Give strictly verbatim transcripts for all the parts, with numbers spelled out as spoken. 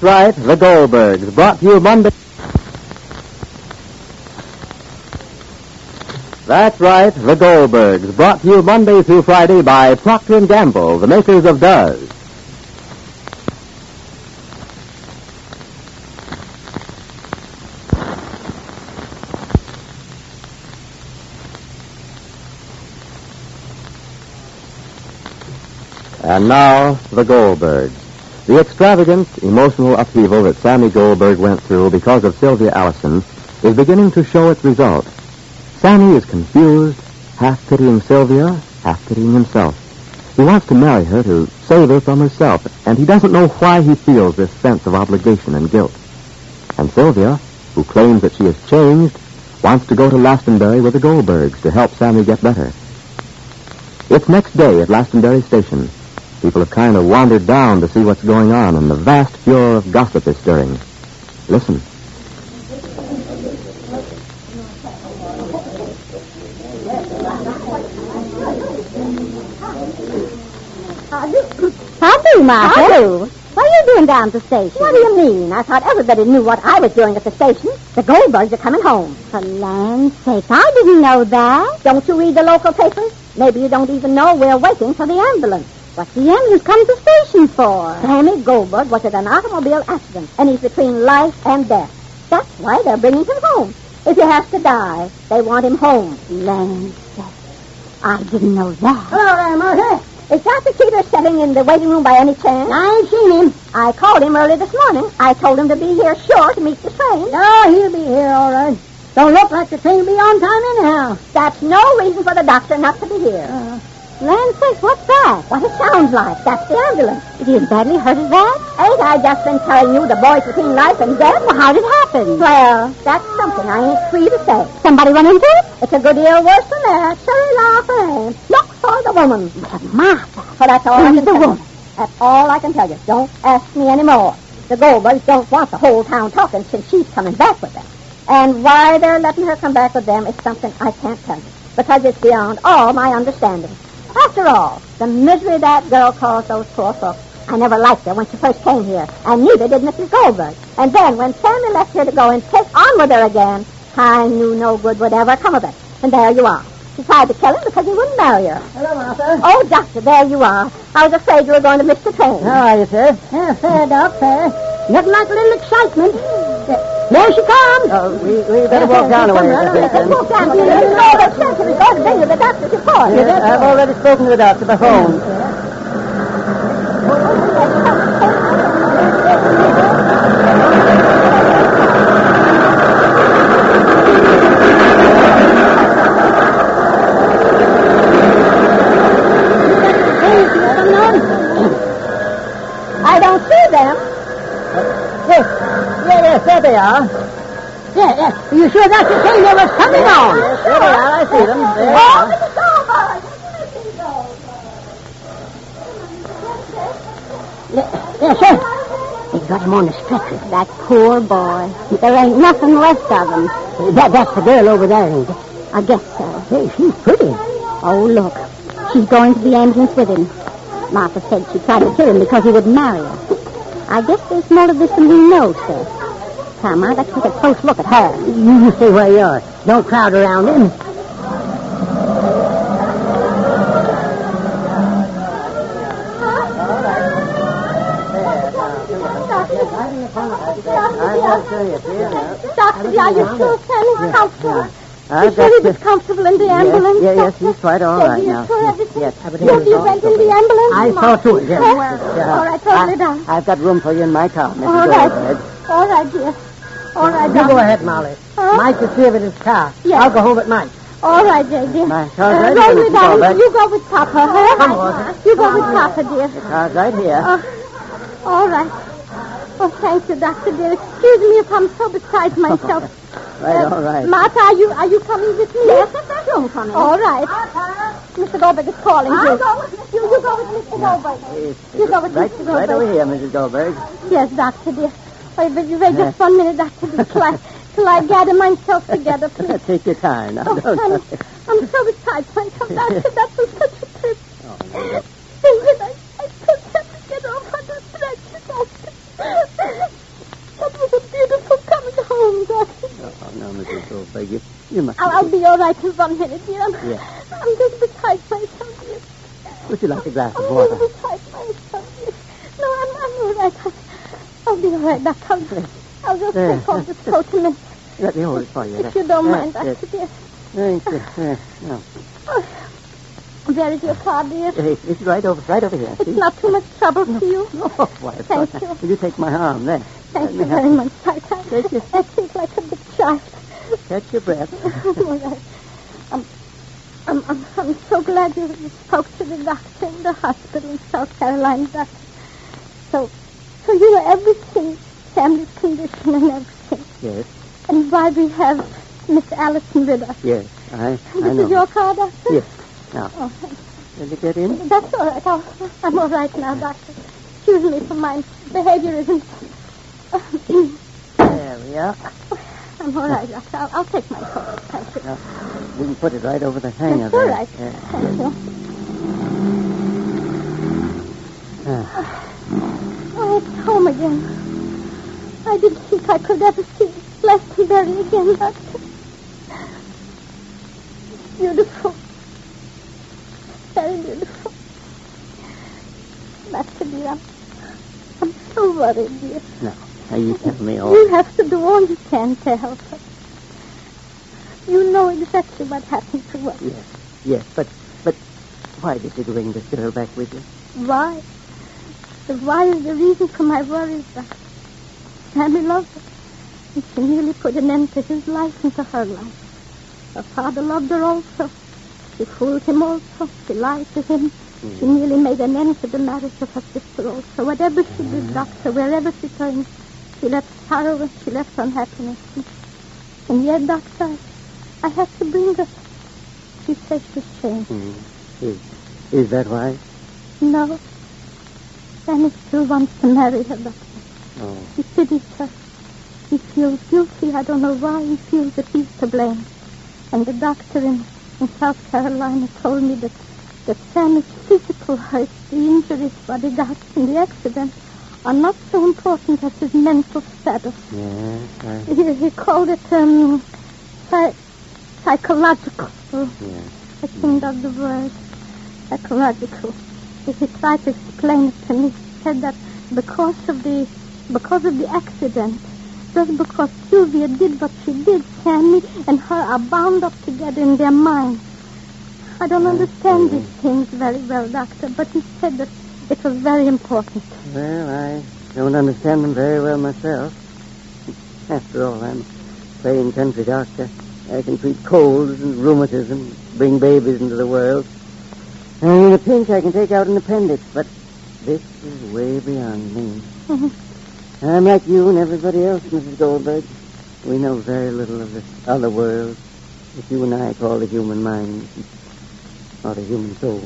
right, The Goldbergs, brought to you Monday... That's right, The Goldbergs, brought to you Monday through Friday by Procter and Gamble, the makers of Duz. And now, The Goldbergs. The extravagant, emotional upheaval that Sammy Goldberg went through because of Sylvia Allison is beginning to show its results. Sammy is confused, half pitying Sylvia, half pitying himself. He wants to marry her to save her from herself, and he doesn't know why he feels this sense of obligation and guilt. And Sylvia, who claims that she has changed, wants to go to Lastonbury with the Goldbergs to help Sammy get better. It's next day at Lastonbury Station. People have kind of wandered down to see what's going on, and the vast furor of gossip is stirring. Listen. How do, Martha? How do? What are you doing down at the station? What do you mean? I thought everybody knew what I was doing at the station. The Goldbergs are coming home. For land's sake, I didn't know that. Don't you read the local papers? Maybe you don't even know we're waiting for the ambulance. What's the ambulance come to the station for? Sammy Goldberg was in an automobile accident, and he's between life and death. That's why they're bringing him home. If he has to die, they want him home. Land's sake. I didn't know that. Hello there, Martha. Is Doctor Cheever sitting in the waiting room by any chance? I ain't seen him. I called him early this morning. I told him to be here sure to meet the train. No, he'll be here all right. Don't look like the train will be on time anyhow. That's no reason for the doctor not to be here. Uh, Land sakes, what's that? What it sounds like. That's the ambulance. Is he as badly hurt as that? Ain't I just been telling you the boy's between life and death? Well, how did it happen? Well, that's something I ain't free to say. Somebody run into it? It's a good deal worse than that. Sure laughing. Look for the woman. Martha. Well, that's all I can tell you. That's all I can tell you. Don't ask me any more. The Goldbergs don't want the whole town talking since she's coming back with them. And why they're letting her come back with them is something I can't tell you, because it's beyond all my understanding. After all, the misery that girl caused those poor folks. I never liked her when she first came here, and neither did Missus Goldberg. And then when Sammy left her to go and take on with her again, I knew no good would ever come of it. And there you are. She tried to kill him because he wouldn't marry her. Hello, Martha. Oh, Doctor, there you are. I was afraid you were going to miss the train. How are you, sir? Yeah, fair, Doc, fair. Nothing like a little excitement. There she comes. Oh, we, we better walk down a way. Let's walk down a way. You know that sentence is going to bring you the doctor's report. Yes, I've already spoken to the doctor by phone. I don't see them. Yes, yeah, yes, there they are. Yeah, yeah. Are you sure that's the train that was coming on? Yes, there they are. I see them. There they Oh, are. Missus Goldberg! Yes, sir. They got him on the stretcher. That poor boy. There ain't nothing left of him. That, that's the girl over there, ain't it? I guess so. Hey, she's pretty. Oh, look. She's going to the ambulance with him. Martha said she tried to kill him because he wouldn't marry her. I guess there's more to this than we know, sir. Come, I'd like to take a close look at her. You just stay where you are. Don't crowd around him. Doctor, are you sure Sammy's comfortable? I've You sure he was comfortable in the ambulance? Yes, yes, he's quite all Yes, right you now. sure everything? Yes. Yes, you went in the ambulance? I saw to it, yes. Oh, well, all right, totally done. I've got room for you in my car, Missus All right. Goldberg. All right, dear. All right, You Doctor. go ahead, Molly. Huh? Mike is here with his car. Yes. I'll go home at night. All right, dear, dear. My car's Uh, right Rosie, here, Missus darling, Goldberg. you go with Papa, huh? Come on. You go with Papa, dear. Car's right here. Oh, all right. Oh, thank you, Doctor, dear. Excuse me if I'm so beside myself. Right, all right. Martha, are you are you coming with me? Yes, there's room for me. All right. Mister Goldberg is calling you. I'll go with you. You go with Mister Goldberg. It's- You go with right, Mister right over Goldberg. here, Missus Goldberg. Yes, Doctor, dear. Wait, but you wait just one minute, Doctor, dear, till I, till I gather myself together, please. Take your time now. Oh, Don't honey, hurry. I'm so beside myself, Doctor. That was such a trip. Oh, no, no. David, I, I couldn't have to get off on the stretcher, Doctor. Goldberg. You, you must... I'll, I'll be all right in one minute, dear. I'm, Yeah. I'm just beside myself, dear. Would you like a glass of I'm water? just beside myself, dear. No, I'm, I'm all right. I'll, I'll be all right, Doctor. I'll, Yes. I'll just There. take off this coat a minute. Let me hold it for you. If you don't mind, Yes, Doctor, dear. Thank you. Yes, no. Oh, there is your card, dear. Hey, it's right over, right over here. It's see? not too much trouble for you. Oh, why, of Thank course you. not. Will you take my arm there? Thank Let you me have- very much. I, I, Take your- I think like a big child. Catch your breath. I'm all right. I'm, I'm, I'm, I'm so glad you spoke to the doctor in the hospital in South Carolina, doctor. So, so you know everything, Sammy's condition and everything. Yes, And why we have Miss Allison with us. yes, I, I This know. is your car, doctor? Yes. Now, Oh, will you get in? that's all right. I'll, I'm all right now, doctor. Excuse me for my behaviorism. There we are. I'm all right, doctor. I'll, I'll take my coat. Thank you. Now, we can put it right over the hanger That's all there. right. Yeah. Thank you. Ah, Oh, it's home again. I didn't think I could ever see Glastonbury again, Doctor. It's beautiful. Very beautiful. Doctor, dear, I'm, I'm so worried, dear. now, now you tell me all. You have to do all you can to help us. You know exactly what happened to us. Yes, yes, but, but why did you bring this girl back with you? Why? The why is the reason for my worries, Doctor. Sammy loved her. And she nearly put an end to his life and to her life. Her father loved her also. She fooled him also. She lied to him. Mm. She nearly made an end to the marriage of her sister also. Whatever she did, Doctor, wherever she turned, she left sorrow and she left unhappiness. And yet, Doctor, I had to bring her. She says she's changed. Mm. Is, is that why? No. Sammy still wants to marry her, Doctor. Oh, He pities her. He feels guilty. I don't know why. He feels that he's to blame. And the doctor in, in South Carolina told me that, that Sammy's physical hurt, the injuries what he got in the accident, are not so important as his mental status. yes, I, He, he called it um, psy- psychological. Oh, yes. I think that's the word. Psychological. He tried to explain it to me. He said that because of the because of the accident, just because Sylvia did what she did, Sammy and her are bound up together in their minds. I don't understand these things very well, Doctor, but he said that it was very important. Well, I don't understand them very well myself. After all, I'm a plain country doctor. I can treat colds and rheumatism, bring babies into the world. And in a pinch, I can take out an appendix, but this is way beyond me. I'm like you and everybody else, Missus Goldberg. We know very little of this other world that you and I call the human mind, or the human soul.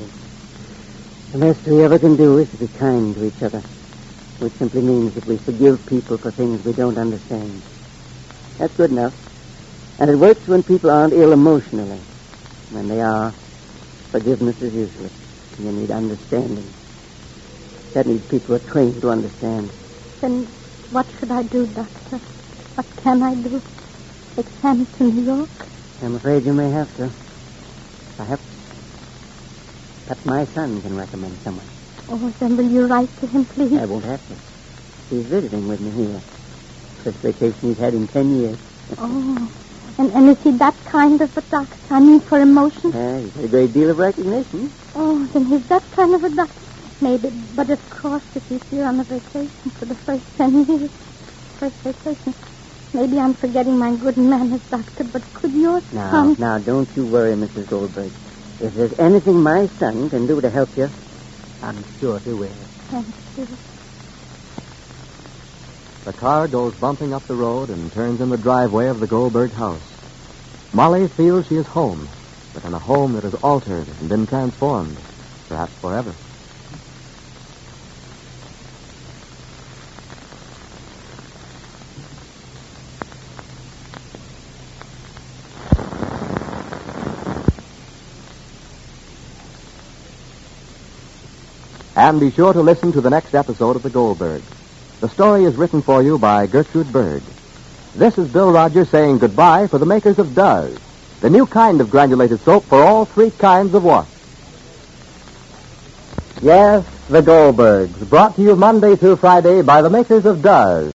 The best we ever can do is to be kind to each other, which simply means that we forgive people for things we don't understand. That's good enough. And it works when people aren't ill emotionally. When they are, forgiveness is useless. You need understanding. That needs people who are trained to understand. Then what should I do, Doctor? What can I do? Take Sammy to New York? I'm afraid you may have to. Perhaps, perhaps my son can recommend someone. Oh, then will you write to him, please? I won't have to. He's visiting with me here. First vacation he's had in ten years. Oh, and, and is he that kind of a doctor? I mean, for emotions? Yeah, he's had a great deal of recognition. Oh, then he's that kind of a doctor. Maybe, but of course, if he's here on a vacation for the first ten years, first vacation, maybe I'm forgetting my good manners, Doctor, but could your Now, son... now, don't you worry, Missus Goldberg. If there's anything my son can do to help you, I'm sure he will. Thank you. The car goes bumping up the road and turns in the driveway of the Goldberg house. Molly feels she is home, but in a home that is altered and been transformed, perhaps forever. And be sure to listen to the next episode of The Goldbergs. The story is written for you by Gertrude Berg. This is Bill Rogers saying goodbye for the makers of Duz, the new kind of granulated soap for all three kinds of wash. Yes, the Goldbergs, brought to you Monday through Friday by the makers of Duz.